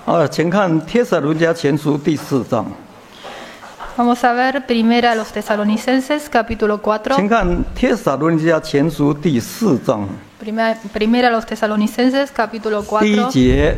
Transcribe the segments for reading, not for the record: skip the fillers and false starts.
请看帖撒罗尼迦前书第4章。 Vamos a ver primera a los Tesalonicenses, capítulo 4. 请看帖撒罗尼迦前书第4章。 Primera a los Tesalonicenses, capítulo 第1 4. 节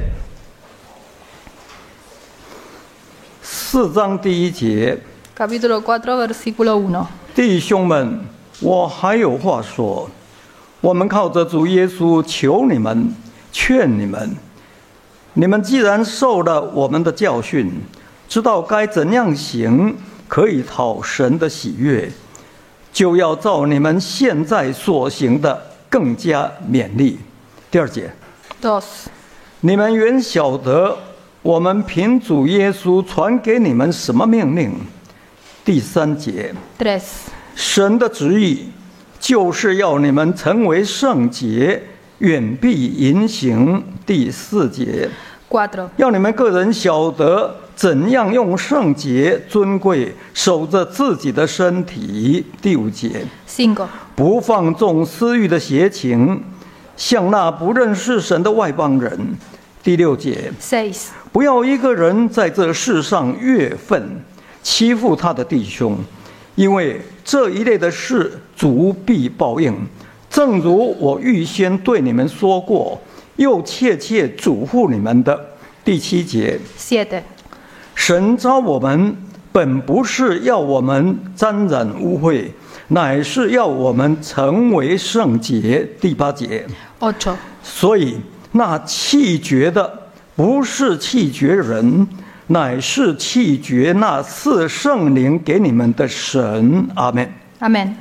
，4章第1节。 Capítulo 4, versículo 1. 弟兄们，我还有话说，我们靠着主耶稣求你们，劝你们。你们既然受了我们的教训，知道该怎样行，可以讨神的喜悦，就要照你们现在所行的更加勉励。第2节。 2. 你们原晓得我们凭主耶稣传给你们什么命令。第3节。 3. 神的旨意就是要你们成为圣洁，远避淫行。第4节。 4. 要你们个人晓得怎样用圣洁尊贵守着自己的身体。第5节。 5. 不放纵私欲的邪情，像那不认识神的外邦人。第6节。 6. 不要一个人在这世上越分，欺负他的弟兄，因为这一类的事主必报应。正如我预先对你们说过，又切切嘱咐你们的。第7节。 7. 神召我们，本不是要我们沾染污秽，乃是要我们成为圣洁。第8节。 8. 所以那弃绝的，不是弃绝人，乃是弃绝那赐圣灵给你们的神。阿们。 Amén.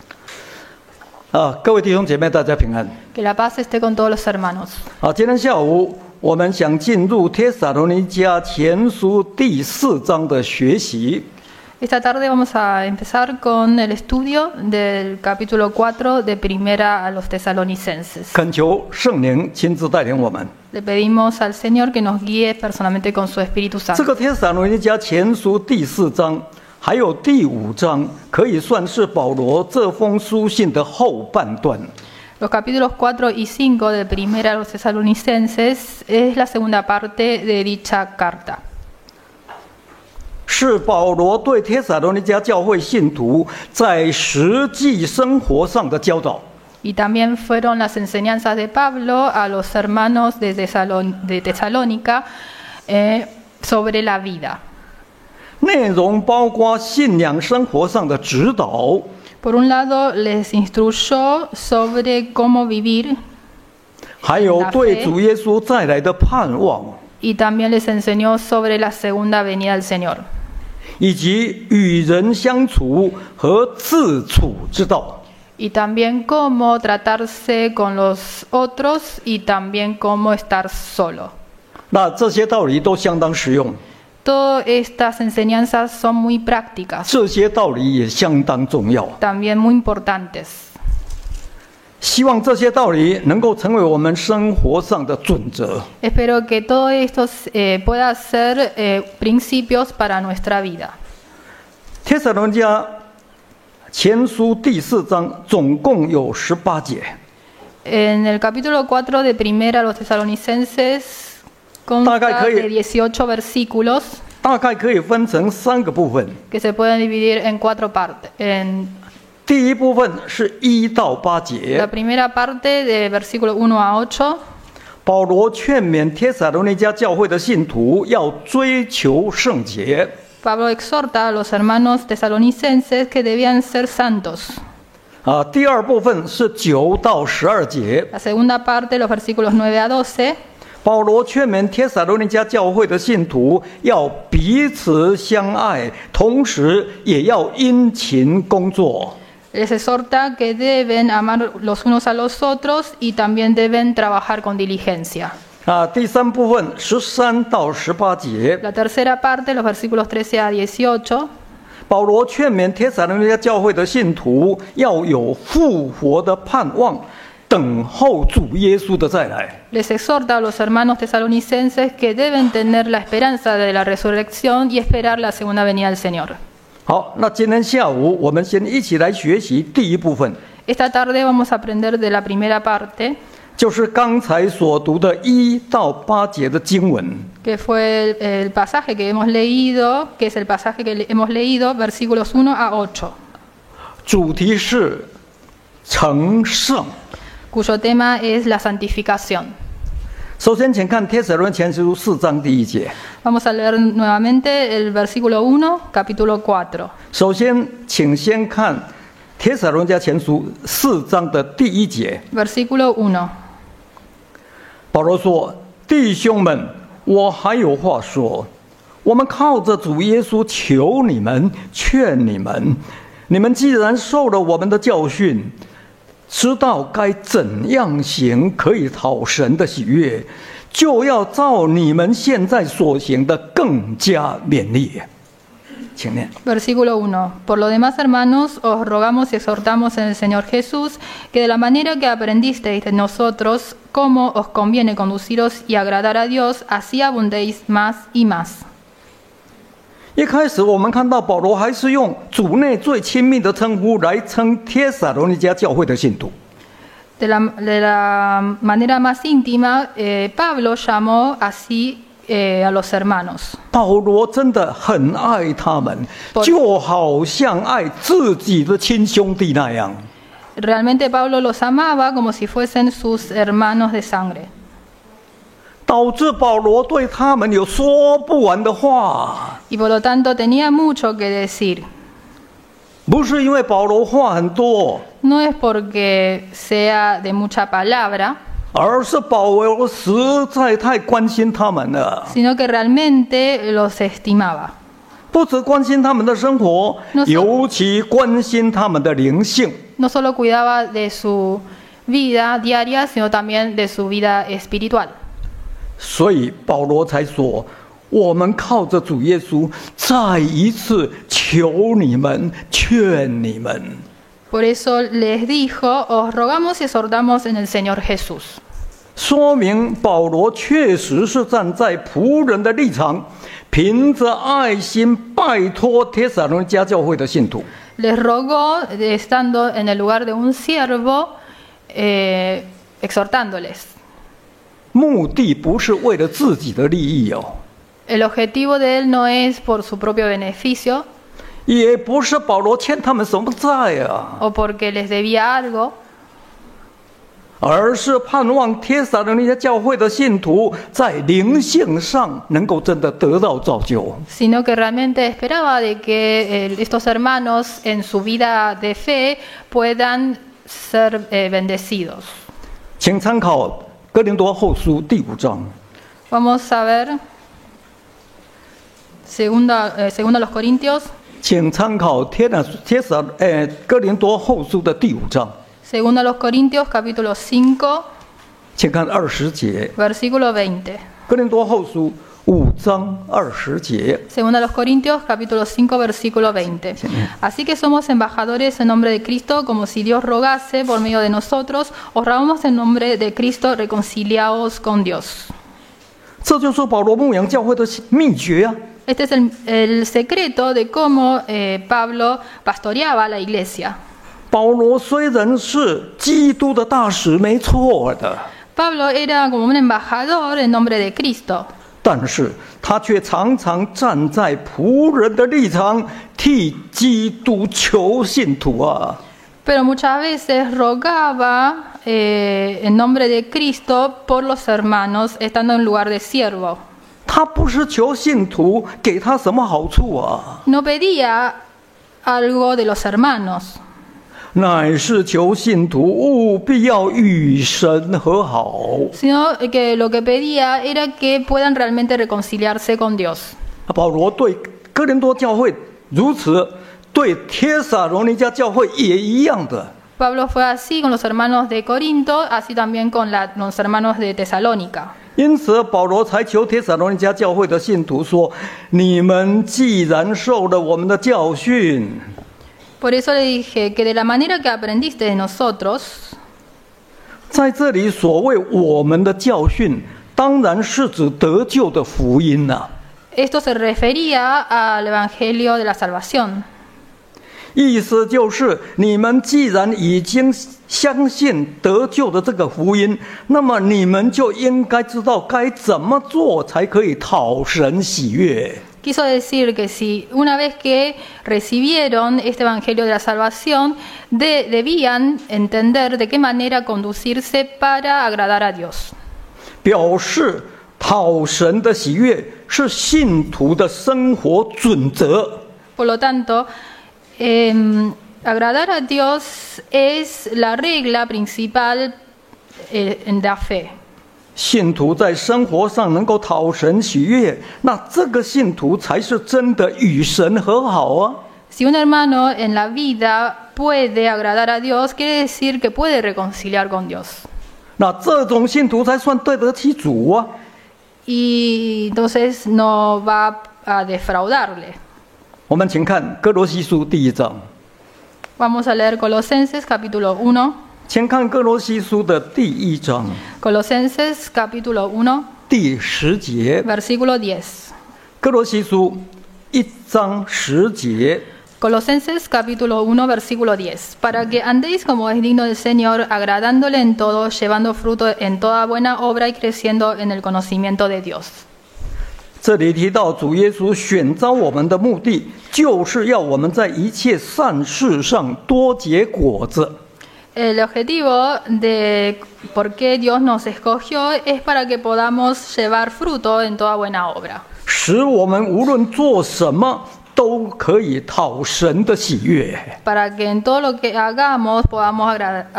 各位弟兄姐妹，大家平安。 Que la paz esté con todos los hermanos. 今天下午我们想进入帖撒罗尼迦前书第4章的学习。 Esta tarde vamos a empezar con el estudio del capítulo 4 de Primera a los Tesalonicenses. 恳求圣灵亲自带领我们。 Le pedimos al Señor que nos guíe personalmente con su Espíritu 这 Santo. 个帖撒罗尼迦前书第4章还有第5章，可以算是保罗这封书信的后半段。 Los capítulos 4 y 5 de Primera a los Tesalonicenses es la segunda parte de dicha carta. 是保罗对帖撒罗尼迦教会信徒在实际生活上的教导。 Y también fueron las enseñanzas de Pablo a los hermanos de Tesalónica sobre la vida. 内容包括信仰生活上的指导， Por un lado, les instruyó sobre cómo vivir 还有对主耶稣再来的盼望， y también les enseñó sobre la segunda venida del Señor. 以及与人相处和自处之道。 Y también cómo tratarse con los otros y también cómo estar solo. 那这些道理都相当实用， Todas estas enseñanzas son muy prácticas, 这些道理也相当重要。 también muy importantes. 希望这些道理能够成为我们生活上的准则。 Espero que todo esto pueda ser principios para nuestra vida. 帖撒罗尼迦前书第4章总共有18节。 En el capítulo 4 de Primera a los Tesalonicenses consta de 18 versículos 大概可以分成3个部分。 que se pueden dividir en 4 partes. 第一部分是1到8节。 La primera parte de versículo 1 a 8. 保罗劝勉帖撒罗尼迦教会的信徒要追求圣洁。 Pablo exhorta a los hermanos tesalonicenses que debían ser santos. 第二部分是9到12节。 La segunda parte, los versículos 9 a 12. 保罗劝勉帖撒罗尼迦教会的信徒要彼此相爱，同时也要殷勤工作。 Les exhorta que deben amar los unos a los otros y también deben trabajar con diligencia. 第三部分13到18节。 La tercera parte, los versículos 13 a 18. 保罗劝勉帖撒罗尼迦教会的信徒要有复活的盼望，等候主耶稣的再来。 Les exhorta a los hermanos tesalonicenses que deben tener la esperanza de la resurrección y esperar la segunda venida del Señor. 好，那今天下午我们先一起来学习第一部分。 Esta tarde vamos a aprender de la primera parte. 就是刚才所读的1到8节的经文。 que fue el pasaje que hemos leído, que es el pasaje que hemos leído, versículos 1 a 8, 主题是成圣。 cuyo tema es la santificación. 首先，请看帖撒罗尼前书4章第1节。 Vamos a leer nuevamente el versículo 1, capítulo 4. 首先，请先看帖撒罗尼迦前书4章的第1节。 Versículo 1. 保罗说：“弟兄们，我还有话说。我们靠着主耶稣求你们、劝你们，你们既然受了我们的教训，知道该怎样行可以讨神的喜悦，就要照你们现在所行的更加勉励。”请念。 Versículo 1. Por lo demás, hermanos, os rogamos y exhortamos en el Señor Jesús que de la manera que aprendisteis de nosotros, cómo os conviene conduciros y agradar a Dios, así abundéis más y más. 一开始我们看到保罗还是用主内最亲密的称呼来称帖撒罗尼迦教会的信徒。 De la manera más íntima, Pablo llamó así a los hermanos. 保罗真的很爱他们，就好像爱自己的亲兄弟那样。 Realmente Pablo los amaba como si fuesen sus hermanos de sangre. 导致保罗对他们有说不完的话， Y por lo tanto tenía mucho que decir. 不是因为保罗话很多， No es porque sea de mucha palabra, 而是保罗实在太关心他们了。 sino que realmente los estimaba. 不只关心他们的生活，尤其关心他们的灵性。 No solo cuidaba de su vida diaria, sino también de su vida espiritual. 所以保罗才说：“我们靠着主耶稣，再一次求你们、劝你们。” Por eso les dijo, os rogamos y exhortamos en el Señor Jesús. 说明保罗确实是站在仆人的立场，凭着爱心拜托帖撒罗尼迦教会的信徒。 Les rogó, estando en el lugar de un siervo, exhortándoles. 目的不是为了自己的利益哦， El objetivo de él no es por su propio beneficio 也不是保罗欠他们什么债啊， o porque les debía algo, 而是盼望帖撒罗尼迦教会的信徒在灵性上能够真的得到造就。 sino que realmente esperaba de que estos hermanos en su vida de fe puedan ser bendecidos. 请参考哥林多后书第5章。 Vamos a ver segunda a los Corintios, 请参考哥林多后书的第5章， segunda a los Corintios capítulo 5, 请看20节。 versículo 20. 哥林多后书5章20节。 Segunda a los Corintios, capítulo 5, versículo 20. Así que somos embajadores en nombre de Cristo, como si Dios rogase por medio de nosotros, os rogamos en nombre de Cristo, reconciliaos con Dios. 这就是保罗牧养教会的秘诀啊！ Este es el secreto de cómo Pablo pastoreaba la iglesia. 保罗虽然是基督的大使，没错的， Pablo era como un embajador en nombre de Cristo, 但是他却常常站在仆人的立场，替基督求信徒啊！ pero muchas veces rogaba en nombre de Cristo por los hermanos, estando en lugar de siervo. 他不是求信徒给他什么好处啊， No pedía algo de los hermanos, 乃是求信徒务必要与神和好。 sino que lo que pedía era que puedan realmente reconciliarse con Dios. 保罗对哥林多教会如此，对帖撒罗尼迦教会也一样的。 Pablo fue así con los hermanos de Corinto, así también con los hermanos de Tesalónica. 因此，保罗才求帖撒罗尼迦教会的信徒说：“你们既然受了我们的教训， Por eso le dije que de la manera que aprendiste de nosotros, 在这里所谓我们的教训，当然是指得救的福音呐、 esto se refería al Evangelio de la Salvación. 意思就是，你们既然已经相信得救的这个福音，那么你们就应该知道该怎么做才可以讨神喜悦。 Quiso decir que si una vez que recibieron este evangelio de la salvación, debían entender de qué manera conducirse para agradar a Dios. 表示讨神的喜悦是信徒的生活准则。 Por lo tanto, agradar a Dios es la regla principal en la fe. 信徒在生活上能够讨神喜悦，那这个信徒才是真的与神和好啊。 Si un hermano en la vida puede agradar a Dios, quiere decir que puede reconciliar con Dios. 那这种信徒才算对得起主啊。 Y entonces no va a defraudarle. 我们请看哥罗西书第1章。 Vamos a leer Colosenses capítulo 1. 请看哥罗西书的第1章。 Colosenses capítulo 1. 第10节。 Versículo 10. 哥罗西书1章10节。 Colosenses capítulo 1 versículo 10. Para que andéis como es digno del Señor, agradándole en todo, llevando fruto en toda buena obra y creciendo en el conocimiento de Dios. 这里提到主耶稣选召我们的目的，就是要我们在一切善事上多结果子。 El objetivo de por qué Dios nos escogió es para que podamos llevar fruto en toda buena obra. 使我们无论做什么都可以讨神的喜悦。 Para que en todo lo que hagamos podamos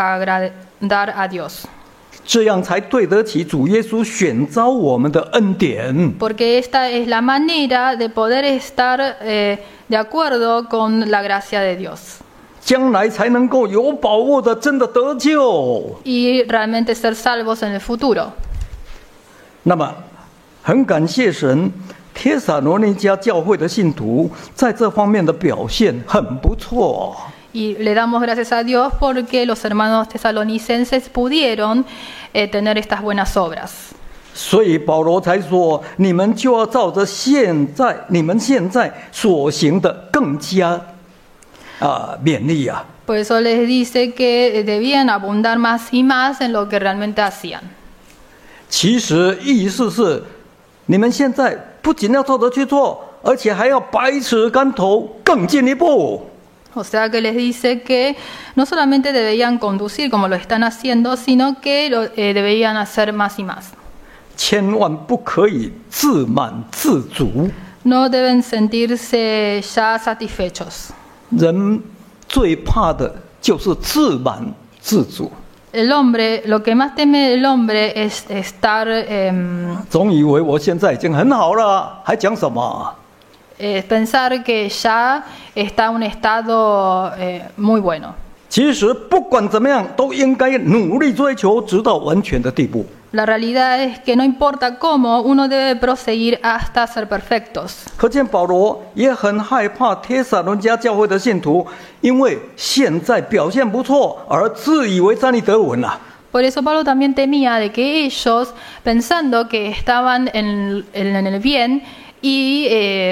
agradar a Dios. 这样才对得起主耶稣选召我们的恩典。 Porque esta es la manera de poder estar de acuerdo con la gracia de Dios. 将来才能够有把握的真的得救。 Y realmente ser salvos en el futuro. 那么，很感谢神，帖撒罗尼迦教会的信徒在这方面的表现很不错。 Y le damos gracias a Dios porque los hermanos tesalonicenses pudieron tener estas buenas obras. 所以保罗才说，你们就要照着你们现在所行的更加勉励啊。 Por eso les dice que debían abundar más y más en lo que realmente hacían. 其实意思是，你们现在不仅要照着去做，而且还要百尺竿头，更进一步。 O sea que les dice que no solamente debían conducir como lo están haciendo, sino que deberían hacer más y más. 千万不可以自满自足。 No deben sentirse ya satisfechos. 人最怕的就是自满自足。 El hombre, lo que más teme el hombre es estar 总以为我现在已经很好了，还讲什么？ pensar que ya está un estado muy bueno. 其实不管怎么样，都应该努力追求，直到完全的地步。 La realidad es que no importa cómo, uno debe proseguir hasta ser perfectos. 可见保罗也很害怕帖撒罗尼迦教会的信徒，因为现在表现不错而自以为站立得稳了。 Por eso Pablo también temía de que ellos, pensando que estaban en el bien, y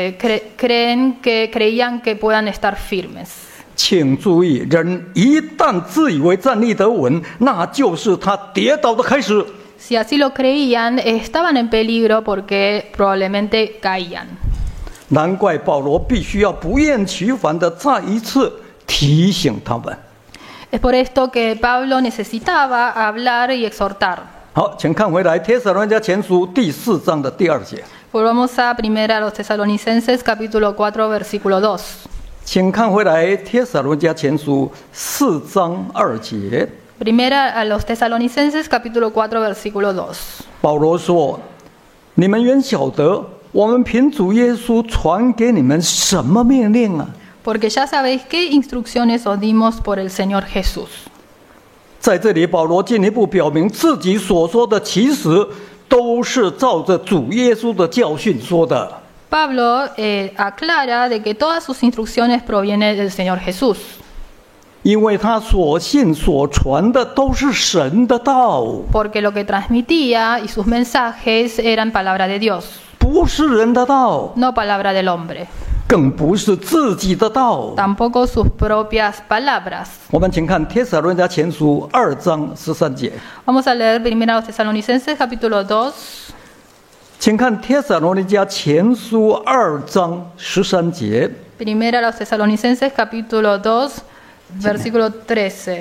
creían que puedan estar firmes. 请注意，人一旦自以为站立得稳，那就是他跌倒的开始。 Si así lo creían, estaban en peligro porque probablemente caían. 难怪保罗必须要不厌其烦地再一次提醒他们。 Es por esto que Pablo necesitaba hablar y exhortar. 好，请看回来帖撒罗尼迦前书第4章的第2节。 Volvamos a 1 los Tesalonicenses capítulo 4 versículo 2. 请看回来帖撒罗尼迦前书4章2节。 1 a los Tesalonicenses capítulo 4 versículo 2. 保罗说：“你们原晓得，我们凭主耶稣传给你们什么命令啊？ Porque ya sabéis qué instrucciones os dimos por el Señor Jesús.” 在这里，保罗进一步表明自己所说的其实都是照着主耶稣的教训说的。 Pablo aclara de que todas sus instrucciones provienen del Señor Jesús. 因为他所信所传的都是神的道， Porque lo que transmitía y sus mensajes eran palabra de Dios, 不是人的道。 no palabra del hombre. 更不是自己的道。 tampoco sus propias palabras. 我们请看帖撒罗尼迦前书2章13节， Vamos a leer primero a los Tesalonicenses capítulo 2. 请看帖撒罗尼迦前书2章13节。 Primera a los Tesalonicenses capítulo 2, versículo 13.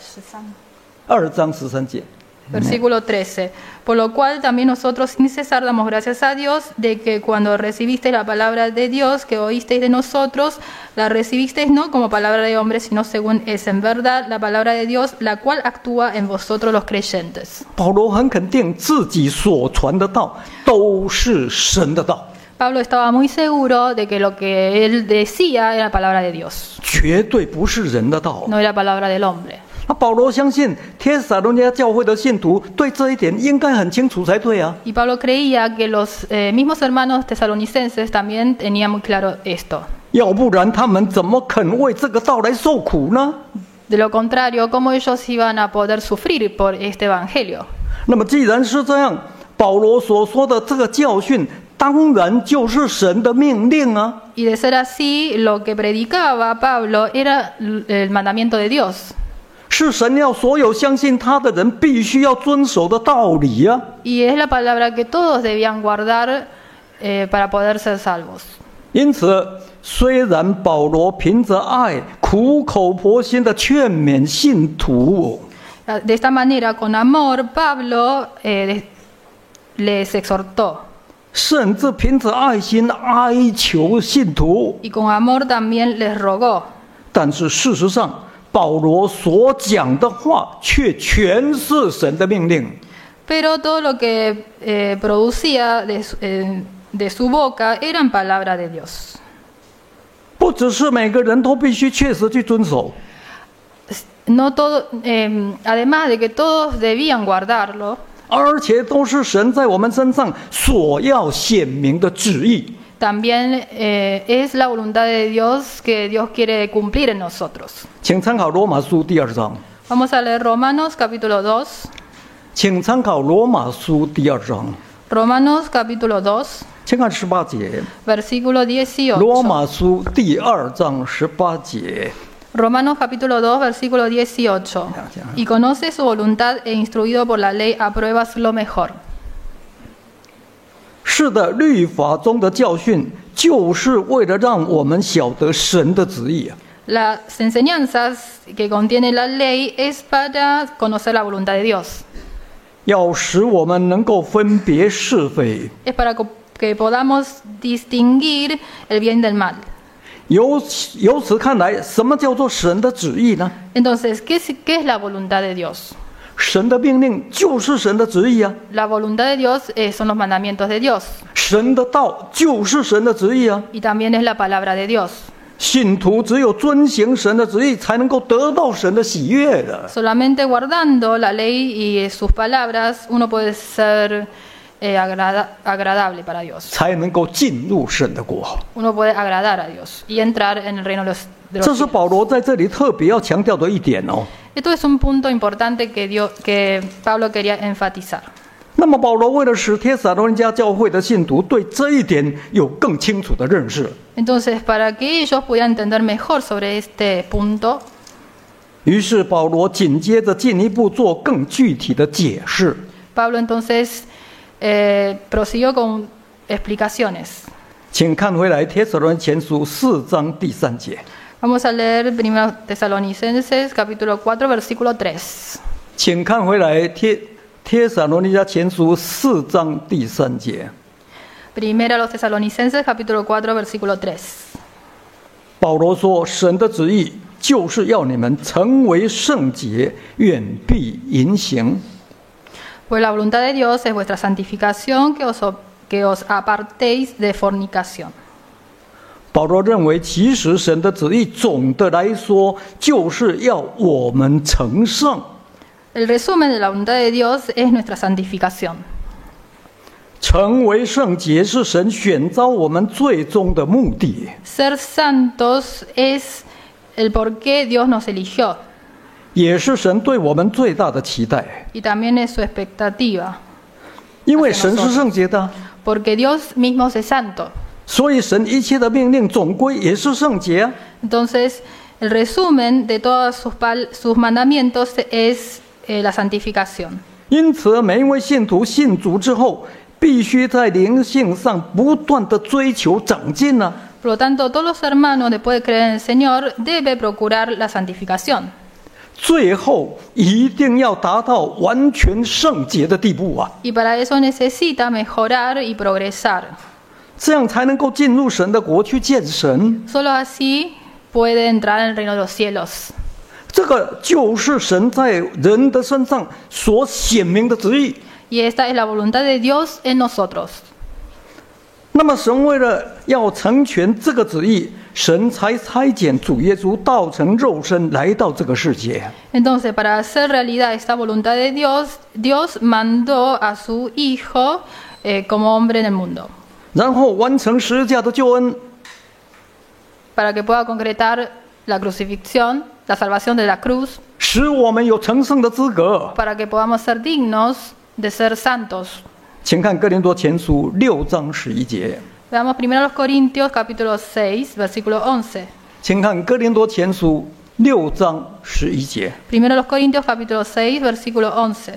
2章13节。 Versículo 13. Por lo cual también nosotros sin cesar damos gracias a Dios de que cuando recibisteis la palabra de Dios que oísteis de nosotros, la recibisteis no como palabra de hombre, sino según es en verdad la palabra de Dios, la cual actúa en vosotros los creyentes. 保罗很肯定自己所传的道都是神的道， Pablo estaba muy seguro de que lo que él decía era palabra de Dios, 绝对不是人的道。 no era palabra del hombre. 那保罗相信帖撒罗尼迦教会的信徒对这一点应该很清楚才对啊。 Y Pablo creía que los mismos hermanos tesalonicenses también tenían muy claro esto. 要不然他们怎么肯为这个道来受苦呢？ De lo contrario, ¿cómo ellos iban a poder sufrir por este evangelio? 那么既然是这样，保罗所说的这个教训，当然就是神的命令啊。 Y de ser así, lo que predicaba Pablo era el mandamiento de Dios. 是神要所有相信他的人必须要遵守的道理啊。 Y es la palabra que todos debían guardar para poder ser salvos. 因此，虽然保罗凭着爱苦口婆心的劝勉信徒， De esta manera, con amor, Pablo les exhortó. 甚至凭着爱心哀求信徒， Y con amor también les rogó. 但是事实上，保罗所讲的话却全是神的命令。 Pero todo lo que producía de su boca eran palabras de Dios. 不只是每个人都必须确实去遵守， No todo, además de que todos debían guardarlo, 而且都是神在我们身上所要显明的旨意。 también es la voluntad de Dios que Dios quiere cumplir en nosotros. 请参考罗马书第2章， Vamos a leer Romanos capítulo 2. 请参考罗马书第2章， Romanos capítulo 2, 请看18节。 versículo 罗 18. 马书第2章18节。 Romanos capítulo 2, versículo 18. Y conoce su voluntad e instruido por la ley apruebas lo mejor. 是的，律法中的教训就是为了让我们晓得神的旨意啊。 Las enseñanzas que contiene la ley es para conocer la voluntad de Dios. 要使我们能够分别是非。 Es para que podamos distinguir el bien del mal. 由此看来，什么叫做神的旨意呢？ Entonces, ¿qué es la voluntad de Dios? 神的命令就是神的旨意啊， La voluntad de Dios son los mandamientos de Dios 神的道就是神的旨意啊。 y también es la palabra de Dios. 信徒只有遵行神的旨意，才能够得到神的喜悦的。 Solamente guardando la ley y sus palabras, uno puede ser agradable para Dios. 才能够进入神的国。 Uno puede agradar a Dios y entrar en el reino de los 这是 cielos. 保罗在这里特别要强调的一点哦。 Esto es un punto importante que Pablo quería enfatizar. 那么，保罗为了使帖撒罗尼迦教会的信徒对这一点有更清楚的认识， Entonces, para que ellos pudieran entender mejor sobre este punto, 于是保罗紧接着进一步做更具体的解释。 Pablo entonces prosiguió con explicaciones. 请看回来，帖撒罗尼前书4章第3节。 Vamos a leer 1 Tesalonicenses capítulo 4 versículo 3. 请看回来，帖撒罗尼迦前书4章第3节。 Primera a los Tesalonicenses capítulo 4 versículo 3. 保罗说：“神的旨意就是要你们成为圣洁，远避淫行。” Pues la voluntad de Dios es vuestra santificación, que os apartéis de fornicación. 保罗认为，其实神的旨意总的来说就是要我们成圣。 El resumen de la voluntad de Dios es nuestra santificación. 成为圣洁是神选召我们最终的目的， Ser santos es el por qué Dios nos eligió 也是神对我们最大的期待。 y también es su expectativa. 因为神是圣洁的， Porque Dios mismo es santo. 所以神一切的命令总归也是圣洁啊。 Entonces, el resumen de todos sus mandamientos es la santificación. 因此，每一位信徒信主之后，必须在灵性上不断的追求长进呢、 Por lo tanto, todos los hermanos, después de creer en el Señor, deben procurar la santificación. 最后一定要达到完全圣洁的地步啊， Y para eso necesita mejorar y progresar. 这样才能够进入神的国去见神。 Solo así puede entrar en el reino de los cielos. 这个就是神在人的身上所显明的旨意。 Y esta es la voluntad de Dios en nosotros. 那么，神为了要成全这个旨意，神才差遣主耶稣道成肉身来到这个世界。 Entonces, para hacer realidad esta voluntad de Dios, Dios mandó a su Hijo como hombre en el mundo, 然后完成十字架的救恩， para que pueda concretar la crucifixión, la salvación de la cruz, 使我们有成圣的资格。 para que podamos ser dignos de ser santos. 请看哥林多前书6章11节， Veamos primero los Corintios capítulo 6, versículo 11. 请看哥林多前书6章11节， Primero los Corintios capítulo 6, versículo 11.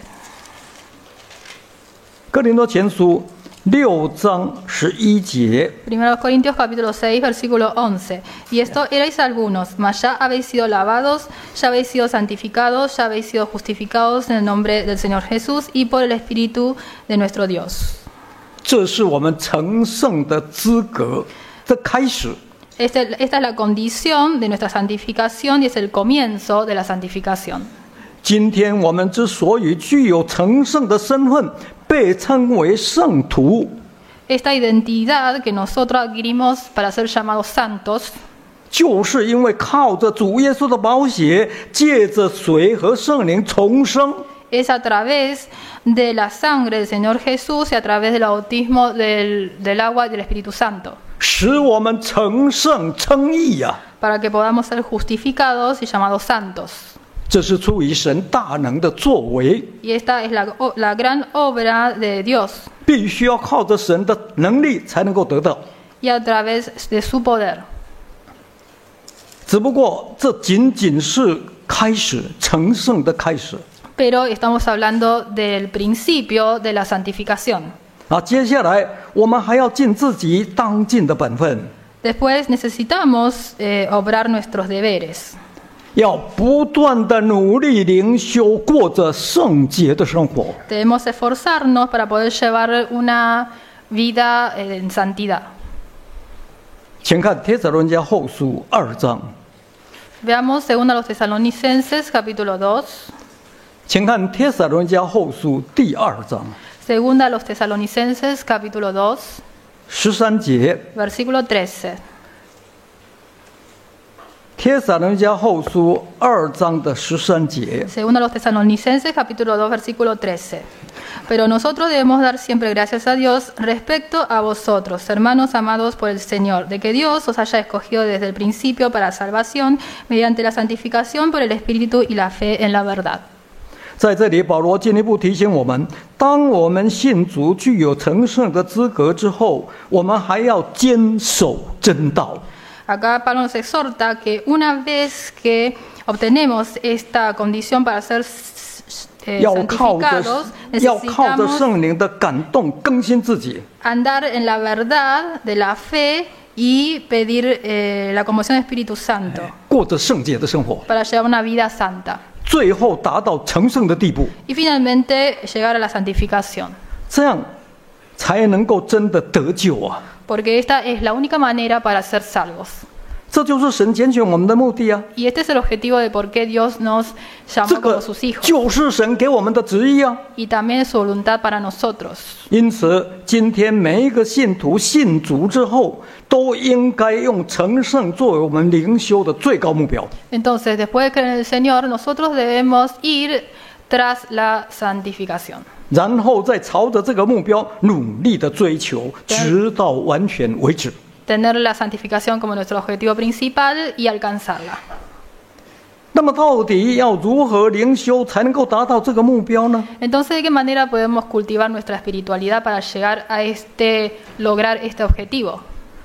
哥林多前书6章11节。 Primero los Corintios capítulo 6, versículo 11. Y esto erais algunos, mas ya habéis sido lavados, ya habéis sido santificados, ya habéis sido justificados en el nombre del Señor Jesús y por el Espíritu de nuestro Dios. 这是我们成圣的资格的开始。 Esta es la condición de nuestra santificación y es el comienzo de la santificación. 今天我们之所以具有成圣的身份，被称为圣徒， Esta identidad que nosotros adquirimos para ser llamados santos 就是因为靠着主耶稣的宝血，借着水和圣灵重生。 es a través de la sangre del Señor Jesús y a través del bautismo del agua y del Espíritu Santo, 使我们成圣称义呀、 para que podamos ser justificados y llamados santos. 这是出于神大能的作为， Y esta es la gran obra de Dios, 必须要靠着神的能力才能够得到。 y a través de su poder. 只不过这仅仅是开始，成圣的开始。 Pero estamos hablando del principio de la santificación. 接下来我们还要尽自己当尽的本分， Después necesitamos obrar nuestros deberes. 要不断的努力灵修，过着圣洁的生活。 Debemos esforzarnos para poder llevar una vida en santidad. 请看帖撒罗尼迦后书2章， Veamos 2 a los Tesalonicenses capítulo 2. 请看帖撒罗尼迦后书第2章 2 a los Tesalonicenses capítulo 2, 13节。 versículo 13. 帖撒罗尼迦后书2章的13节， 2 a los Tesalonicenses capítulo 2, versículo 13. Pero nosotros debemos dar siempre gracias a Dios respecto a vosotros, hermanos amados por el Señor, de que Dios os haya escogido desde el principio para salvación mediante la santificación por el Espíritu y la fe en la verdad. 在这里，保罗进一步提醒我们：当我们信主具有成圣的资格之后，我们还要坚守真道。 Acá Pablo nos exhorta que una vez que obtenemos esta condición para ser 要靠着 santificados, 圣灵的感动更新自己， andar en la verdad de la fe y pedir la conmoción del Espíritu Santo 过着圣洁的生活， para llevar una vida santa 最后达到成圣的地步， y finalmente llegar a la santificación. 这样才能够真的得救啊！ Porque esta es la única manera para ser salvos. 这就是神拣选我们的目的啊！ Y este es el objetivo de por qué Dios nos 这 llamó 个 como sus hijos. 就是神给我们的旨意啊！ Y también es su voluntad para nosotros. 因此，今天每一个信徒信主之后，都应该用成圣作为我们灵修的最高目标。 Entonces, después de creer en el Señor, nosotros debemos ir tras la santificación. 然后再朝着这个目标努力的追求，直到完全为止。 Tener la santificación como nuestro objetivo principal y alcanzarla. 那么，到底要如何灵修才能够达到这个目标呢？ Entonces, ¿de qué manera podemos cultivar nuestra espiritualidad para llegar a lograr este objetivo?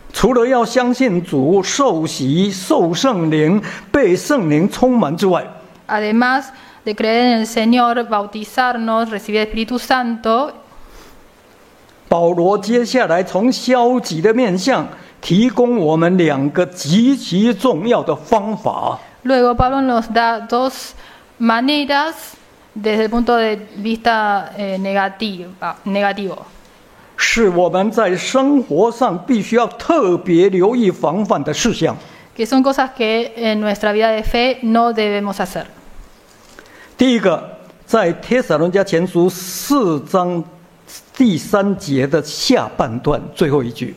除了要相信主、受洗、受圣灵、被圣灵充满之外， además de creer en el Señor, bautizarnos, recibir el Espíritu Santo, 保罗接下来从消极的面向提供我们2个极其重要的方法。 luego Pablo nos da dos maneras desde el punto de vista negativo, 是我们在生活上必须要特别留意防范的事项。 que son cosas que en nuestra vida de fe no debemos hacer. 第一个，在帖撒罗尼迦前书4章第3节的下半段最后一句，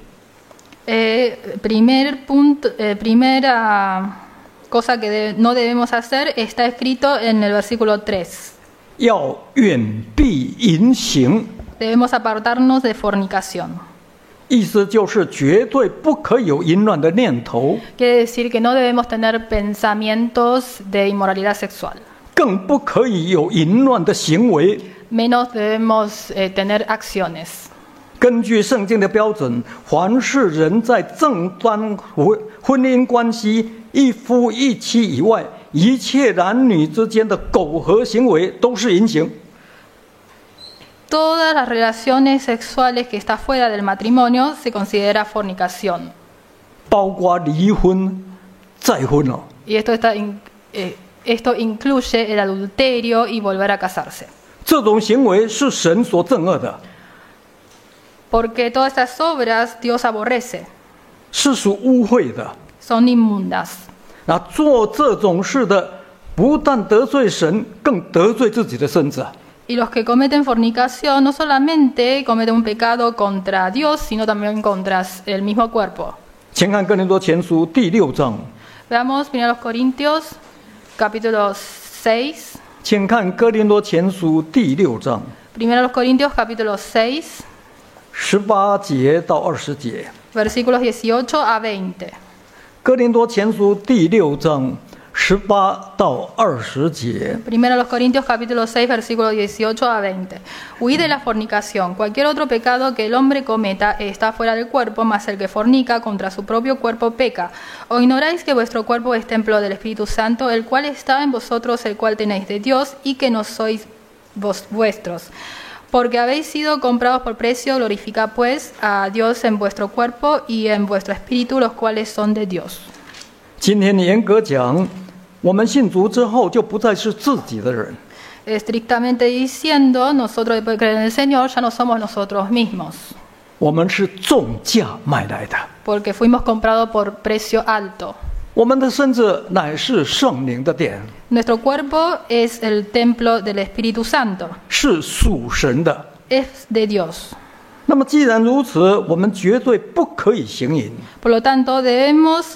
Primera cosa que no debemos hacer está escrito en el versículo 3. 要远避淫行， Debemos apartarnos de fornicación. 意思就是绝对不可以有淫乱的念头， Quiere decir que no debemos tener pensamientos de inmoralidad sexual. 更不可以有淫乱的行为。 Menos debemos tener acciones. 根据圣经的标准，凡是人在正当婚姻关系一夫一妻以外，一切男女之间的苟合行为都是淫行。 Todas las relaciones sexuales que está fuera del matrimonio se considera fornicación. 包括离婚、再婚哦。 Y esto incluye el adulterio y volver a casarse. 这种行为是神所憎恶的， Porque todas estas obras Dios aborrece, 是属污秽的。 son inmundas. 那做这种事的，不但得罪神，更得罪自己的身子。 Y los que cometen fornicación no solamente cometen un pecado contra Dios, sino también contra el mismo cuerpo. 请看哥林多前书第6章， Veamos 1 Corintios, capítulo 6. 请看哥林多前书第6章 1 Corintios, capítulo 6, 18节到20节。 versículos 18 a 20. 哥林多前书第6章18到20节。 1 Corintios, capítulo 6, versículos 18 a 20. Huid de la fornicación. Cualquier otro pecado que el hombre cometa está fuera del cuerpo, mas el que fornica contra su propio cuerpo peca. ¿O ignoráis que vuestro cuerpo es templo del Espíritu Santo, el cual está en vosotros, el cual tenéis de Dios, y que no sois vuestros? Porque habéis sido comprados por precio, glorificad pues a Dios en vuestro cuerpo y en vuestro espíritu, los cuales son de Dios. 今天严格讲，我们信主之后就不再是自己的人， Estrictamente diciendo, nosotros después de creer en el Señor ya no somos nosotros mismos, 我们是重价买来的。 porque fuimos comprados por precio alto. 我们的身子乃是圣灵的殿， Nuestro cuerpo es el templo del Espíritu Santo, 是属神的。 es de Dios. 那么既然如此，我们绝对不可以行淫。 Por lo tanto, debemos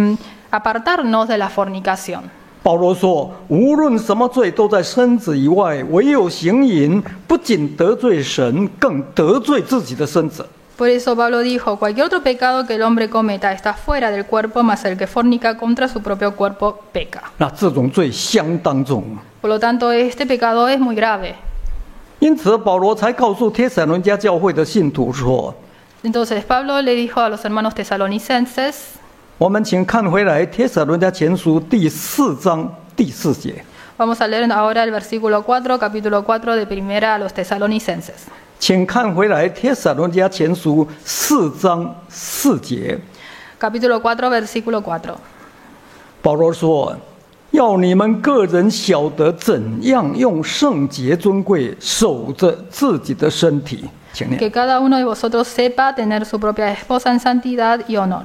apartarnos de la fornicación. 保罗说，无论什么罪都在身子以外，唯有行淫，不仅得罪神，更得罪自己的身子。 Por eso Pablo dijo, cualquier otro pecado que el hombre cometa está fuera del cuerpo, mas el que fornica contra su propio cuerpo peca. 那这种罪相当重。 Por lo tanto, este pecado es muy grave. 因此，保罗才告诉帖撒罗尼迦教会的信徒说： Entonces Pablo le dijo a los hermanos tesalonicenses, 我们请看回来帖撒罗尼迦前书第4章第4节， vamos a leer ahora el versículo 4, capítulo 4 de primera a los tesalonicenses. 请看回来帖撒罗尼迦前书4章4节。 Capítulo 4, versículo 4. 保罗说：“要你们个人晓得怎样用圣洁尊贵守着自己的身体。”请念。 Que cada uno de vosotros sepa tener su propia esposa en santidad y honor.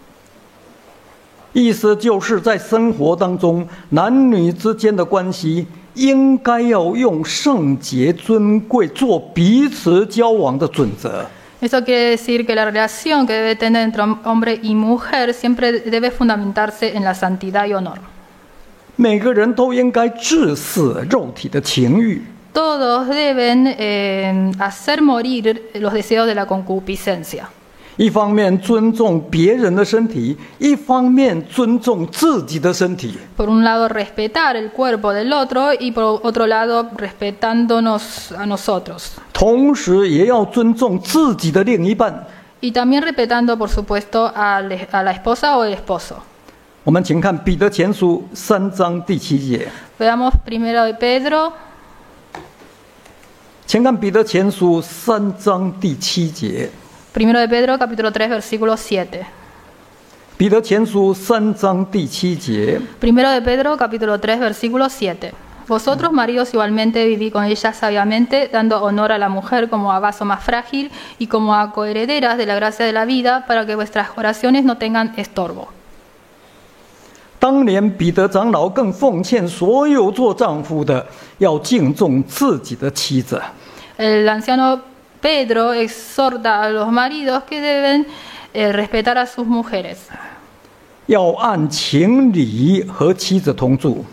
意思就是在生活当中，男女之间的关系应该要用圣洁尊贵做彼此交往的准则。 Eso quiere decir que la relación que debe tener entre hombre y mujer siempre debe fundamentarse en la santidad y honor. 每个人都应该治死肉体的情欲， Todos deben hacer morir los deseos de la concupiscencia. 一方面尊重别人的身体，一方面尊重自己的身体。 Por un lado, respetar el cuerpo del otro y por otro lado, respetándonos a nosotros. 同时也要尊重自己的另一半。 Y también respetando, por supuesto, a la esposa o el esposo. 我们请看彼得前书3章第7节。 Veamos primero de Pedro, 请看彼得前书3章第7节。 primero de Pedro, capítulo 3, versículo 7. 彼得前书3章第7节。 Primero de Pedro, capítulo 3, versículo 7. Vosotros, maridos, igualmente vivid con ella sabiamente, dando honor a la mujer como a vaso más frágil y como a coherederas de la gracia de la vida, para que vuestras oraciones no tengan estorbo. 当年彼得长老更奉劝所有做丈夫的，要敬重自己的妻子。 El anciano Pedro exhorta a los maridos que deben respetar a sus mujeres, 要按情理和妻子同住，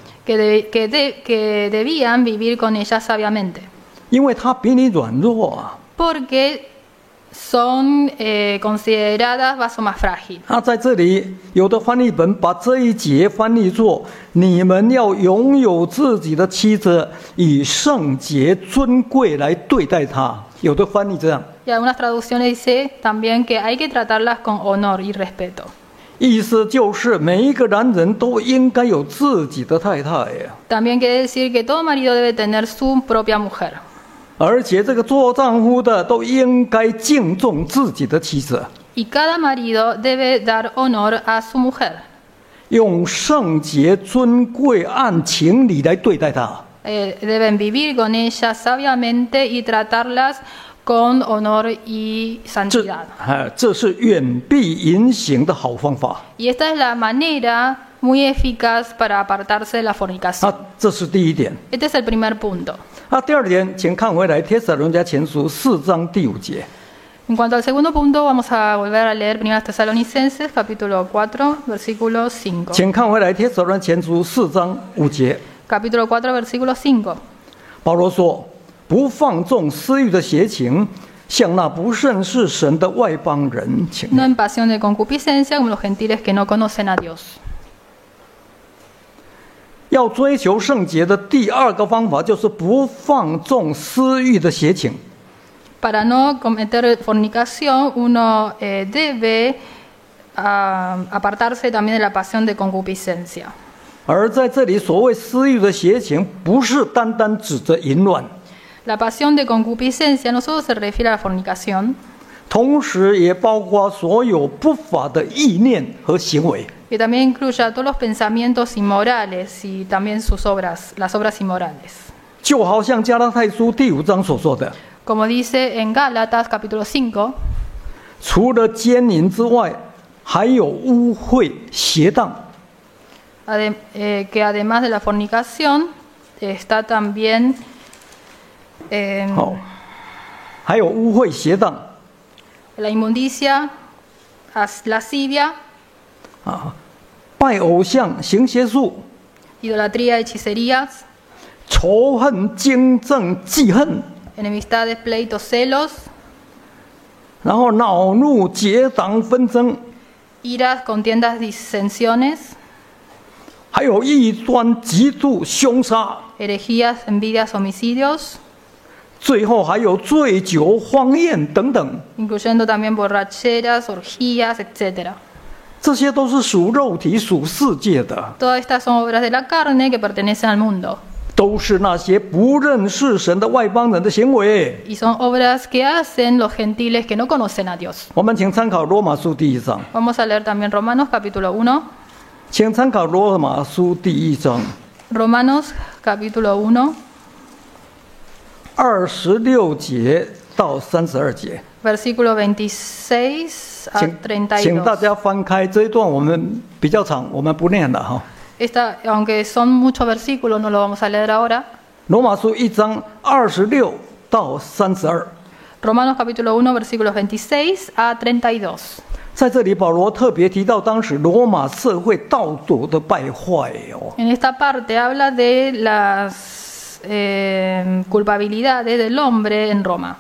que debían vivir con ella sabiamente, 因为他比你软弱啊。 porque son consideradas vaso más frágil. 在这里，有的翻译本把这一节翻译作：你们要拥有自己的妻子，以圣洁尊贵来对待她。有的翻译这样， Y algunas traducciones dice también que hay que tratarlas con honor y respeto. 意思就是每一个男人都应该有自己的太太呀。 También quiere decir que todo marido debe tener su propia mujer. 而且这个做丈夫的都应该敬重自己的妻子， Y cada marido debe dar honor a su mujer. 用圣洁尊贵按情理来对待她。 Deben vivir con ellas sabiamente y tratarlas con honor y 这 santidad. 这是远避淫行的好方法。 Y esta es la manera muy eficaz para apartarse de la fornicación. 这是第一点。 Este es el primer punto. 第二点，请看回来《帖撒罗尼迦前书》4章第5节。 En cuanto al segundo punto, vamos a volver a leer 1 Tesalonicenses, capítulo 4, versículo 5. 请看回来《帖撒罗尼迦前书》4章5节。 Capítulo 4, versículo 5. 保罗说：“不放纵私欲的邪情，像那不认识神的外邦人情 No en pasión de concupiscencia como los gentiles que no conocen a Dios. 要追求圣洁的第二个方法，就是不放纵私欲的邪情。 Para no cometer fornicación, uno debe apartarse también de la pasión de concupiscencia. 而在这里，所谓私欲的邪情，不是单单指着淫乱， La pasión de concupiscencia no solo se refiere a la fornicación, 同时也包括所有不法的意念和行为。 que también incluye a todos los pensamientos inmorales y también sus obras, las obras inmorales. 就好像加拉太书第5章所说的， Como dice en Gálatas capítulo 5, 除了奸淫之外，还有污秽、邪荡。 que además de la fornicación está también 还有污秽、邪荡 la inmundicia, lascivia, 拜偶像、行邪术、 idolatría, hechicerías, 仇恨、经憎、记恨， enemistades, pleitos, celos, 然后恼怒、结党、纷争， iras, contiendas, disensiones, 还有异端、嫉妒、凶杀， herejías, envidias, homicidios, 最后还有醉酒、荒宴等等。 incluyendo también borracheras, orgías, etc. 这些都是属肉体、属世界的， Todas estas son obras de la carne que pertenecen al mundo 都是那些不认识神的外邦人的行为。 y son obras que hacen los gentiles que no conocen a Dios. 我们请参考罗马书第1章， Vamos a leer también Romanos capítulo 1. 请参考罗马书第1章 Romanos capítulo 1, 26节到32节。 versículo 26a 请大 32. 家翻开这一段，我们比较长，我们不念了哈。 Aunque son muchos versículos, no lo vamos a leer ahora. 罗马书1章26到32， Romanos capítulo 1, versículos 26 a 32. 在这里保罗特别提到当时罗马社会道德的败坏哦。 En esta parte habla de las culpabilidades del hombre en Roma.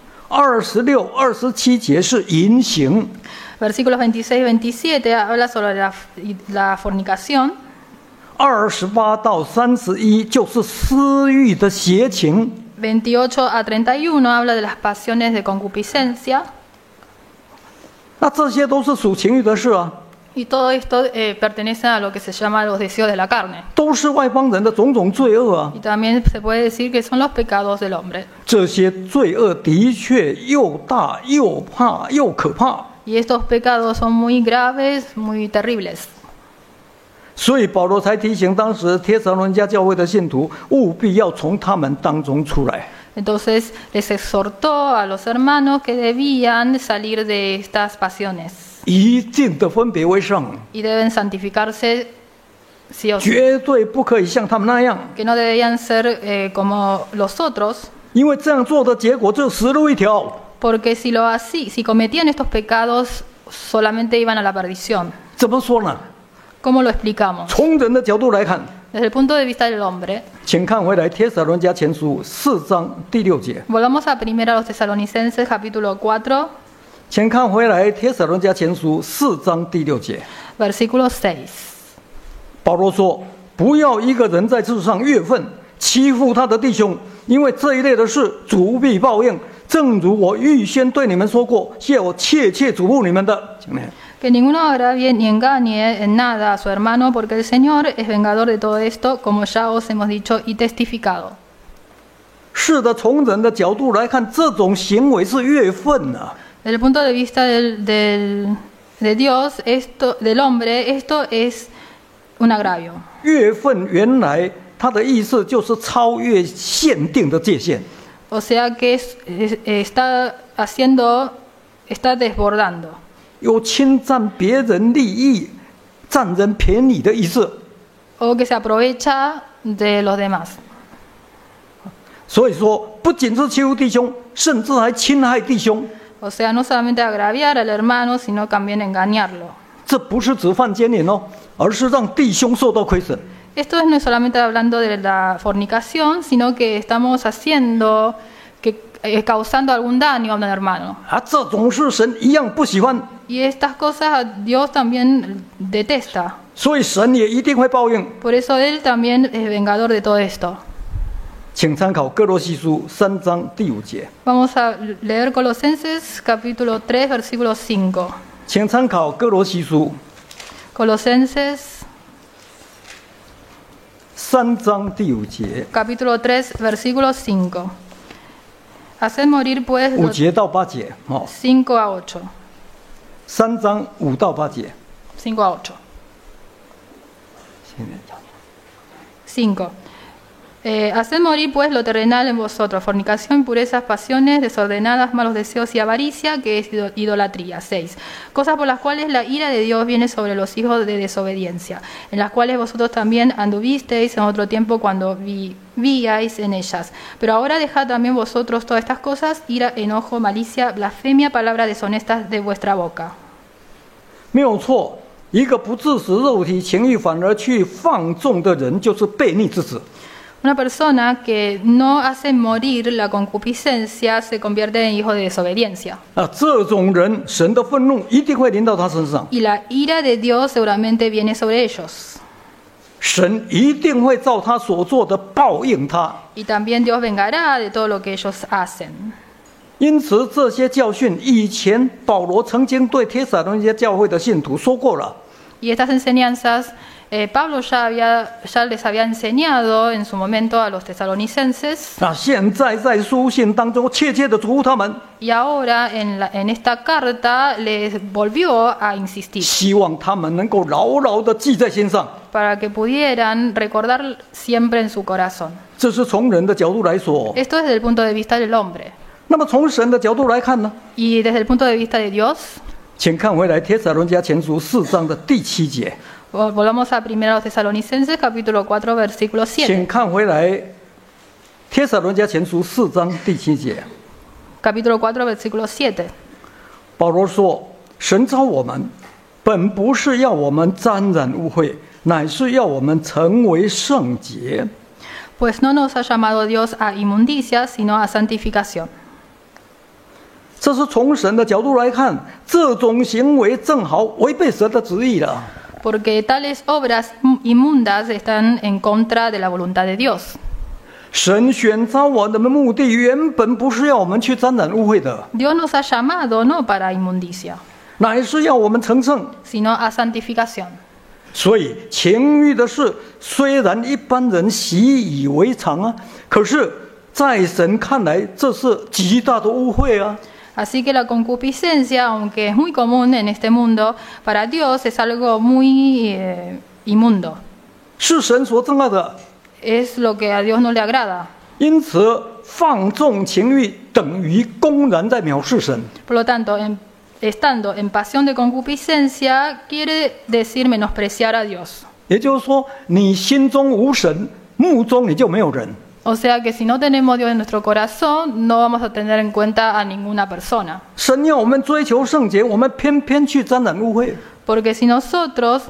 26、27节是淫行， Versículos 26 y 27 habla sobre la fornicación. 28到31就是私欲的邪情， 28 a 31 habla de las pasiones de concupiscencia. 那这些都是属情欲的事啊， Y todo esto pertenece a lo que se llama los deseos de la carne. 都是外邦人的种种罪恶啊。 Y también se puede decir que son los pecados del hombre. 这些罪恶的确又大又怕又可怕， Y estos pecados son muy graves, muy terribles. 所以保罗才提醒当时帖撒罗尼迦教会的信徒，务必要从他们当中出来。 Entonces les exhortó a los hermanos que debían salir de estas pasiones 一定的分别为圣， y deben santificarse sí o sí. 绝对不可以像他们那样， Que no debían ser como los otros, 因为这样做的结果只有死路一条。 porque si cometían estos pecados solamente iban a la perdición. 怎么说呢？ ¿Cómo lo explicamos? 从人的角度来看， Desde el punto de vista del hombre, 请看回来帖撒罗尼迦前书4章第6节， volvamos a 1 a los Tesalonicenses capítulo 4, 请看回来帖撒罗尼迦前书4章第6节。 versículo 6. 保罗说：“不要一个人在世上越愤，欺负他的弟兄，因为这一类的事，主必报应。正如我预先对你们说过，要切切嘱咐你们的。” Que ninguno agravie ni engañe en nada a su hermano, porque el Señor es vengador de todo esto, como ya os hemos dicho y testificado. 是的，从人的角度来看，这种行为是越愤啊。 Desde el punto de vista de Dios, del hombre, esto es un agravio. 越愤原来它的意思就是超越限定的界限。 O sea que está desbordando. 有侵占别人利益、占人便宜的意思。 O que se aprovecha de los demás. 所以说，不仅是欺负弟兄，甚至还侵害弟兄。 O sea, no solamente agraviar al hermano, sino también engañarlo. 这不是只犯奸淫哦，而是让弟兄受到亏损。 Esto no es solamente hablando de la fornicación, sino que estamos causando algún daño a un hermano. 啊，这种事神一样不喜欢， Y estas cosas Dios también detesta. 所以神也一定会报应。 Por eso Él también es vengador de todo esto. 请参考哥罗西书3章第5节， Vamos a leer Colosenses capítulo 3, versículo 5. 请参考哥罗西书 Colosenses 3章第5节， capítulo 3, versículo 5. Haced morir pues 5节到8节，哦 5 a 8. ，3章5到8节。 5 a 8. 5. Haced morir pues lo terrenal en vosotros, fornicación, impurezas, pasiones desordenadas, malos deseos y avaricia, que es idolatría. 6. Cosas por las cuales la ira de Dios viene sobre los hijos de desobediencia, en las cuales vosotros también anduvisteis en otro tiempo cuando vivíais en ellas. Pero ahora dejad también vosotros todas estas cosas, ira, enojo, malicia, blasfemia, palabras deshonestas de vuestra boca. 没有错，一个不致使肉体情欲反而去放纵的人，就是悖逆之子。 Una persona que no hace morir la concupiscencia se convierte en hijo de desobediencia. 啊，这种人，神的愤怒一定会临到他身上， Y la ira de Dios seguramente viene sobre ellos. 神一定会照他所做的报应他。 Y también Dios vengará de todo lo que ellos hacen. 因此，这些教训以前保罗曾经对帖撒罗尼迦教会的信徒说过了。 Y estas enseñanzas Pablo ya les había enseñado en su momento a los tesalonicenses. 那现在在书信当中切切的嘱咐他们， Y ahora en esta carta les volvió a insistir 希望他们能够牢牢的记在心上。 para que pudieran recordar siempre en su corazón. 这是从人的角度来说。 Esto es desde el punto de vista del hombre. 那么从神的角度来看呢？ Y desde el punto de vista de Dios, 请看回来帖撒罗尼迦前书4章的第7节。 volvamos a 1 a los Tesalonicenses capítulo 4 versículo 7. 请看回来帖撒罗尼迦前书4章第7节。 Capítulo 4 versículo 7. 保罗说：“神召我们，本不是要我们沾染污秽，乃是要我们成为圣洁。” Pues no nos ha llamado Dios a inmundicia, sino a santificación. 这是从神的角度来看，这种行为正好违背神的旨意了。 Porque tales obras inmundas están en contra de la voluntad de Dios. 神选召我们的目的原本不是要我们去沾染污秽的， Dios nos ha llamado no para inmundicia, 乃是要我们成圣。 sino a santificación. 所以情欲的事，虽然一般人习以为常啊，可是在神看来，这是极大的污秽啊。 Así que la concupiscencia, aunque es muy común en este mundo, para Dios es algo muy inmundo. 是神所憎恶的。 Es lo que a Dios no le agrada. 因此，放纵情欲等于公然在藐视神。 Por lo tanto, estando en pasión de concupiscencia, quiere decir menospreciar a Dios. 也就是说，你心中无神，目中你就没有人。 O sea que si no tenemos Dios en nuestro corazón, no vamos a tener en cuenta a ninguna persona. 神要我们追求圣洁，我们偏偏去沾染污秽。 Porque si nosotros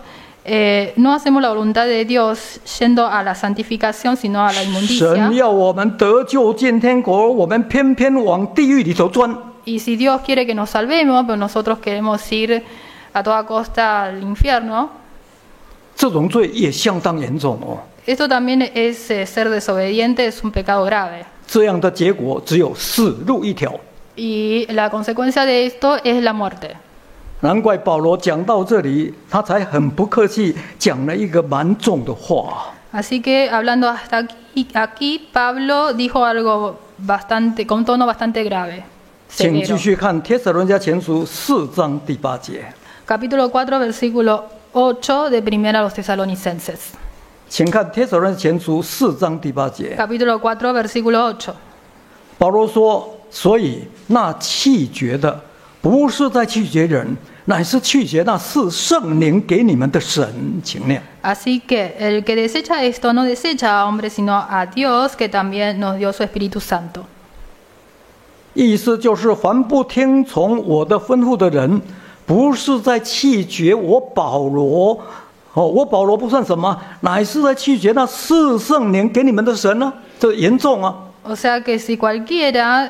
no hacemos la voluntad de Dios yendo a la santificación, sino a la inmundicia. 神要我们得救进天国，我们偏偏往地狱里头钻。 Y si Dios quiere que nos salvemos, pero nosotros queremos ir a toda costa al infierno, 这种罪也相当严重哦。 esto también es ser desobediente, es un pecado grave. 这样的结果只有死路一条。 Y la consecuencia de esto es la muerte. 难怪保罗讲到这里，他才很不客气讲了一个蛮重的话。 Así que hablando hasta aquí, Pablo dijo algo bastante, con un tono bastante grave. 请继 Severo. 续看帖撒罗尼迦前书4章第8节， Capítulo 4, versículo 8 de Primera a los Tesalonicenses. 请看帖撒罗尼迦前书4章第8节。 Capítulo 4, versículo 8. 保罗说：“所以那弃绝的，不是在弃绝人，乃是弃绝那是圣灵给你们的神。”请念。 Así que el que desecha esto no desecha a hombres, sino a Dios, que también nos dio su Espíritu Santo. 意思就是，凡不听从我的吩咐的人，不是在弃绝我保罗。我保罗不算什么，乃是在弃绝那是圣灵给你们的神呢、这严重啊！ O sea que si cualquiera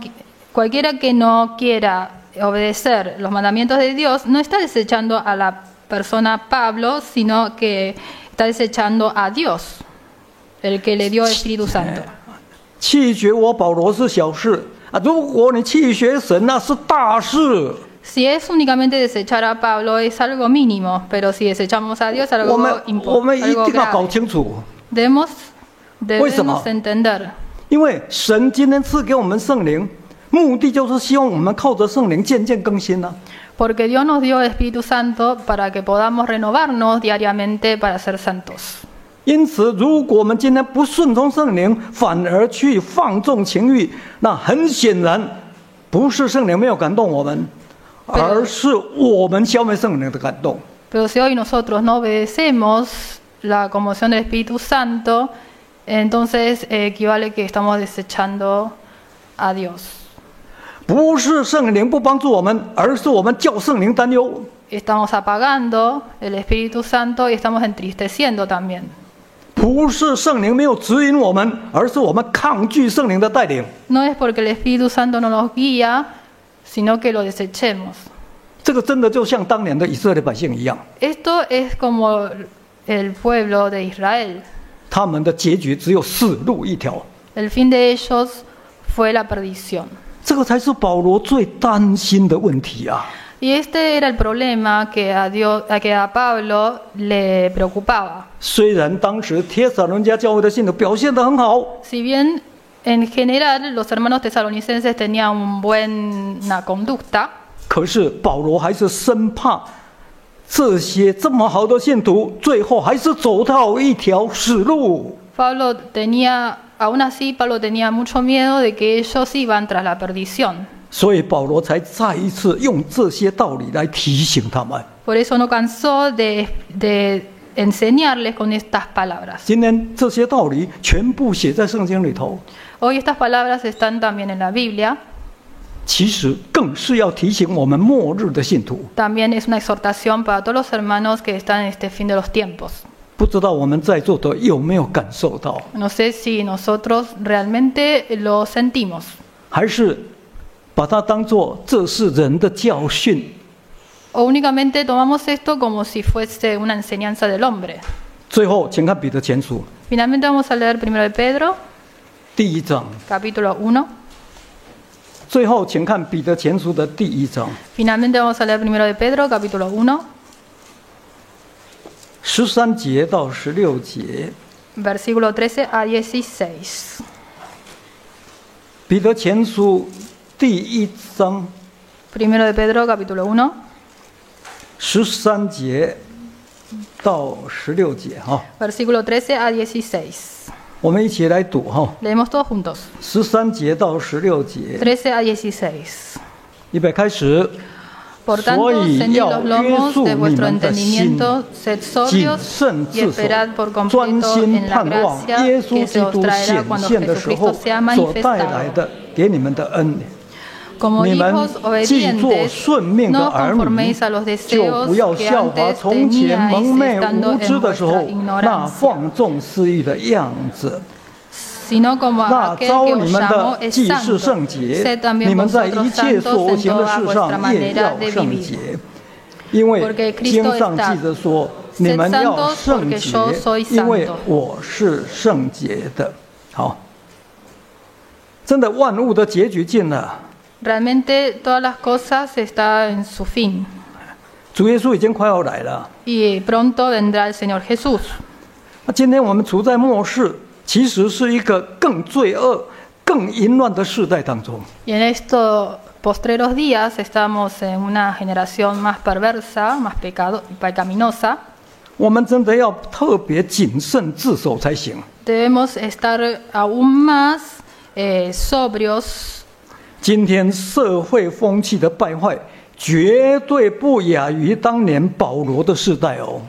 que no quiera obedecer los mandamientos de Dios, no está desechando a la persona Pablo, sino que está desechando a Dios, el que le dio el Espíritu Santo. 弃绝我保罗是小事啊，如果你弃绝神，那是大事。 Si es únicamente desechar a Pablo es algo mínimo, pero si desechamos a Dios es 我 algo 们一 algo 定要搞 grave. 清楚， Debemos 为什么？ entender. 因为神今天赐给我们圣灵，目的就是希望我们靠着圣灵渐渐更新呢、 Porque Dios nos dio el Espíritu Santo para que podamos renovarnos diariamente para ser santos. 因此，如果我们今天不顺从圣灵，反而去放纵情欲，那很显然不是圣灵没有感动我们，而是我们消灭圣灵的感动。 Pero si hoy nosotros no obedecemos la conmoción del Espíritu Santo, entonces equivale que estamos desechando a Dios. 不是圣灵不帮助我们，而是我们叫圣灵担忧。 Estamos apagando el Espíritu Santo y estamos entristeciendo también. 不是圣灵没有指引我们，而是我们抗拒圣灵的带领。 No es porque el Espíritu Santo no nos guía, sino que lo desechemos. 这个真的就像当年的以色列百姓一样， Esto es como el pueblo de Israel. 他们的结局只有死路一条。 El fin de ellos fue la perdición. 这个才是保罗最担心的问题啊！ Y este era el problema que a Pablo le preocupaba. 虽然当时帖撒罗尼迦教会的信徒表现得很好， Si bien en general los hermanos tesalonicenses tenían buena conducta, 可是保罗还是生怕这些这么好的信徒，最后还是走到一条死路。 aún así Pablo tenía mucho miedo de que ellos iban tras la perdición. 所以保罗才再一次用这些道理来提醒他们。 Por eso no cansó de enseñarles con estas palabras. 今天这些道理全部写在圣经里头， Hoy estas palabras están también en la Biblia. 其实更是要提醒我们末日的信徒。 También es una exhortación para todos los hermanos que están en este fin de los tiempos. 不知道我们在座的有没有感受到， No sé si nosotros realmente lo sentimos. 还是把它当作这是人的教训。 O únicamente tomamos esto como si fuese una enseñanza del hombre. 最后，请看彼得前书 Finalmente vamos a leer 1 de Pedro, 第1章 capítulo 1, 最后，请看彼得前书的第1章 Finalmente vamos a leer primero de Pedro, capítulo 1, 13节到16节。 versículo 13 a 16. 彼得前书第1章 Primero de Pedro, capítulo 1, 13节到16节哈， versículo 13 a 16. 我们一起来读哈。 Leemos todos juntos. 13节到16节， 13 a 16. 预备开始。 Por tanto, 所以 ceñid 要 los 约 lomos 束 de 你 vuestro 们的心， entendimiento, sed 谨 sobrios 慎 y 自守， esperad por 专 completo 心 en la 盼望 gracia 耶稣 que 基 se os 督 traerá 显 cuando 现的时候 Jesucristo sea 所带来 manifestado. 的给你们的恩。 Como 你们 hijos 既做 obedientes, 顺命的 no 儿女， conforméis a los 就 deseos 不要 que 效法 antes 从前蒙 teníais 昧 estando 无知 en 的时候 vuestra 那 ignorancia, 放纵私欲的样子。 sino como 那 aquel 招 que 你 os 们 llamó 的 es 既是 santo, 圣洁， sed 你 también 们在一 vosotros 切 santos 所 en 行的 toda 事 vuestra 上也 manera 要 de 圣 vivir. 洁，因为 Porque 经 Cristo 上 está, 记着说，你 sed 们要 santos 圣 porque 洁 yo soy， 因为 santo 我是圣洁的。好，真的万物的结局近了。 Realmente todas las cosas están en su fin 主耶稣已经快要来了。 y pronto vendrá el Señor Jesús. 那今天我们处在末世，其实是一个更罪恶、更淫乱的世代当中。 Y en estos postreros días estamos en una generación más perversa, más pecaminosa. 我们真的要特别谨慎自守才行。 Debemos estar aún más sobrios. 今天社会风气的败坏，绝对不亚于当年保罗的时代哦。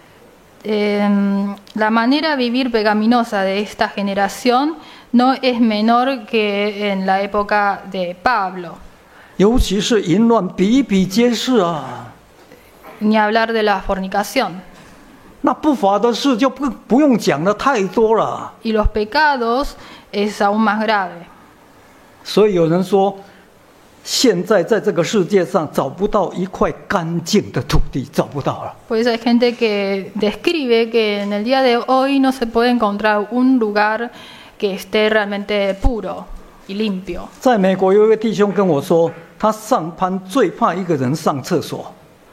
La manera de vivir pecaminosa de esta generación no es menor que en la época de Pablo. 尤其是淫乱比比皆是啊。 Ni hablar de la fornicación. 那不法的事就不用讲了，太多了。 Y los pecados es aún más grave. 所以有人说，现在在这个世界上找不到一块干净的土地，找不到了。 Por eso hay gente que describe que en el día de hoy no se puede encontrar un lugar que esté realmente puro y limpio. 在美国有一个弟兄跟我说，他上班最怕一个人上厕所。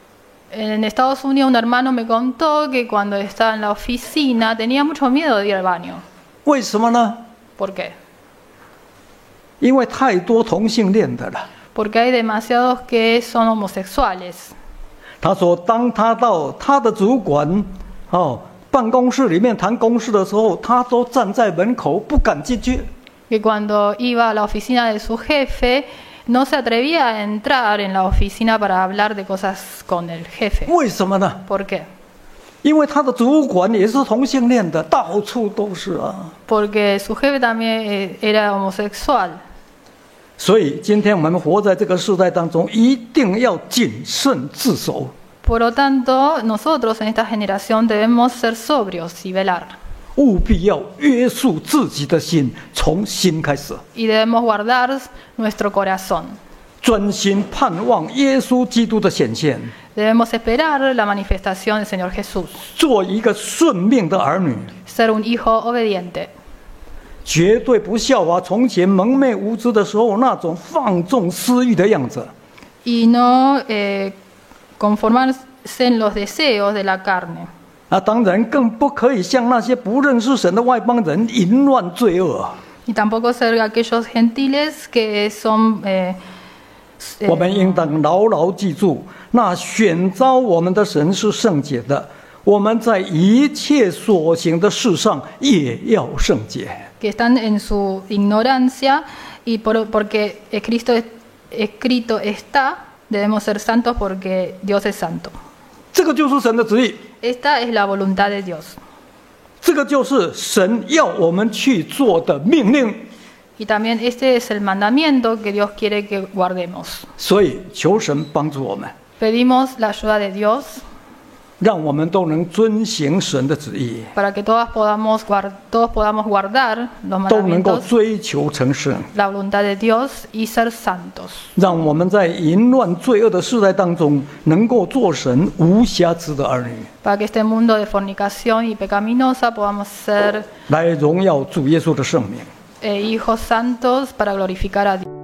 En Estados Unidos un hermano me contó que cuando estaba en la oficina tenía mucho miedo de ir al baño. 为什么呢？ ¿Por qué? 因为太多同性恋的了。 Porque hay demasiados que son homosexuales. 他说，当他到他的主管办公室里面谈公事的时候，他都站在门口不敢进去。 Que cuando iba a la oficina de su jefe no se atrevía a entrar en la oficina para hablar de cosas con el jefe. 为什么呢？ ¿Por qué? 因为他的主管也是同性恋的，到处都是啊。 Porque su jefe también era homosexual. 所以今天我们活在这个时代当中，一定要谨慎自守。 Por lo tanto, nosotros en esta generación debemos ser sobrios y velar. 务必要约束自己的心，从心开始， Y debemos guardar nuestro corazón. 专心盼望耶稣基督的显现， Debemos esperar la manifestación del Señor Jesús. 做一个顺命的儿女， Ser un hijo obediente. 绝对不效法从前蒙昧无知的时候那种放纵私欲的样子。 Y no conformarse en los deseos de la carne. 当然更不可以像那些不认识神的外邦人淫乱罪恶。 Y tampoco ser aquellos gentiles que son 我们应当牢牢记住，那选召我们的神是圣洁的，我们在一切所行的事上也要圣洁。 que están en su ignorancia y porque escrito está, debemos ser santos porque Dios es santo. 这个就是神的旨意， Esta es la voluntad de Dios. 这个就是神要我们去做的命令。 Y también este es el mandamiento que Dios quiere que guardemos. 所以求神帮助我们， Pedimos la ayuda de Dios 让我们都能遵行神的旨意， para que todos podamos guardar los 都能够 mandamientos, 追求成圣， la voluntad de Dios y ser santos. 让我们在淫乱罪恶的世代当中，能够做神无瑕疵的儿女， Para que este mundo de fornicación y pecaminosa podamos ser 来荣耀主耶稣的圣名。 hijos santos para glorificar a Dios.